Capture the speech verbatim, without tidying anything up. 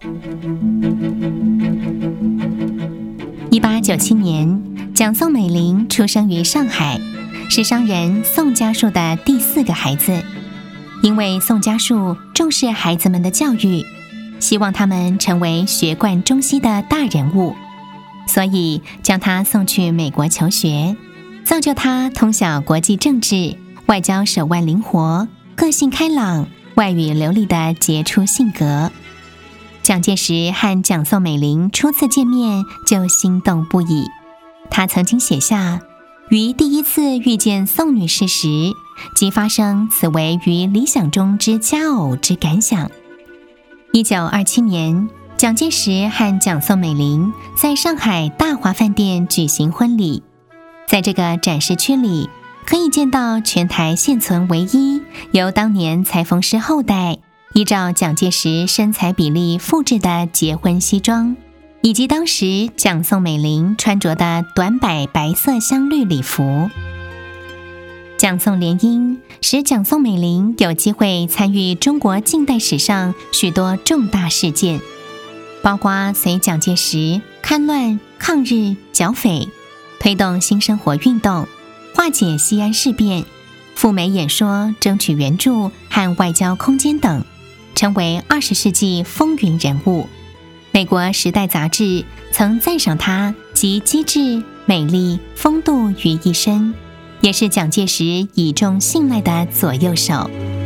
一八九七年，蒋宋美龄出生于上海，是商人宋家树的第四个孩子。因为宋家树重视孩子们的教育，希望他们成为学贯中西的大人物，所以将他送去美国求学，造就他通晓国际政治、外交手腕灵活、个性开朗、外语流利的杰出性格。蒋介石和蒋宋美龄初次见面就心动不已，他曾经写下，于第一次遇见宋女士时，即发生此为于理想中之佳偶之感想。一九二七年，蒋介石和蒋宋美龄在上海大华饭店举行婚礼，在这个展示区里，可以见到全台现存唯一由当年裁缝师后代依照蒋介石身材比例复制的结婚西装，以及当时蒋宋美龄穿着的短摆白色香绿礼服。蒋宋联姻使蒋宋美龄有机会参与中国近代史上许多重大事件，包括随蒋介石戡乱、抗日、剿匪，推动新生活运动，化解西安事变，赴美演说，争取援助和外交空间等，成为二十世纪风云人物。美国《时代》杂志曾赞赏她集机智、美丽、风度于一身，也是蒋介石倚重信赖的左右手。